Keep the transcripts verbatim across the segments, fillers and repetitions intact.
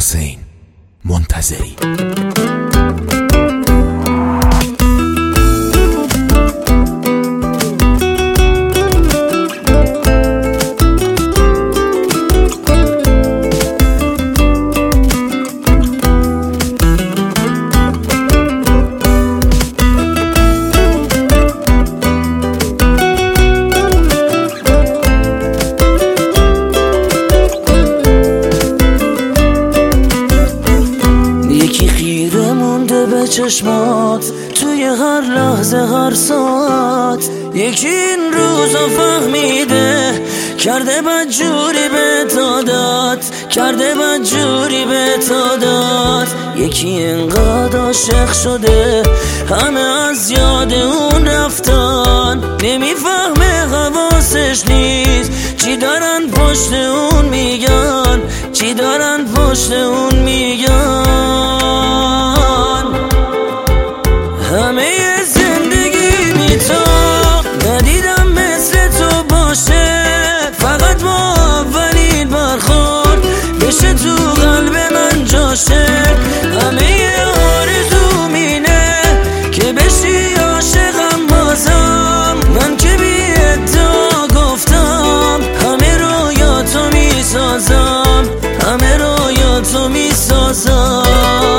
حسین منتظری. چشمات توی هر لحظه هر ساعت، یکی این روزا فهمیده کرده بدجوری به دادت، کرده بدجوری به دادت. یکی اینقدر عاشق شده همه از یاد اون رفتن، نمیفهمه حواسش نیست چی دارن پشت اون میگن، چی دارن پشت اون میگن. همه زندگی میتا ندیدم مثل تو باشه، فقط با اولین برخورد بشه تو قلب من جاشه. همه آرزوم اینه که بشی عاشقم بازم، من که بی ادعا گفتم همه رویاتو میسازم، همه رویاتو میسازم.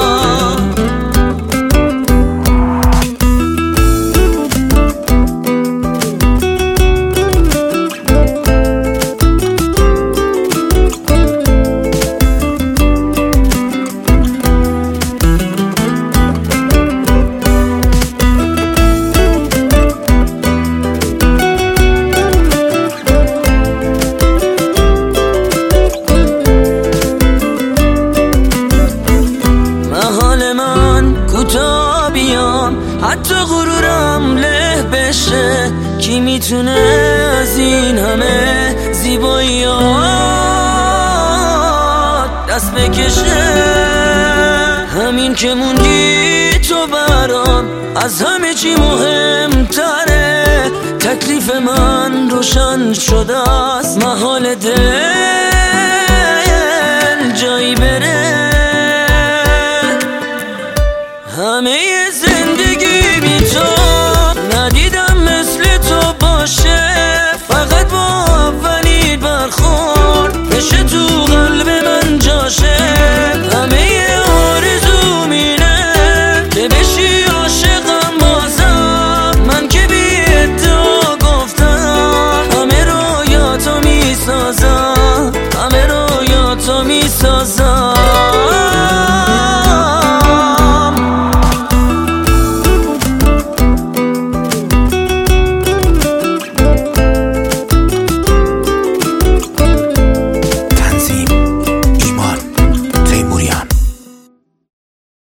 حتی غرورم له بشه، کی میتونه از این همه زیباییات دست بکشه؟ همین که موندی تو برام از همه چی مهمتره. تکلیف من روشن شده است، محال دل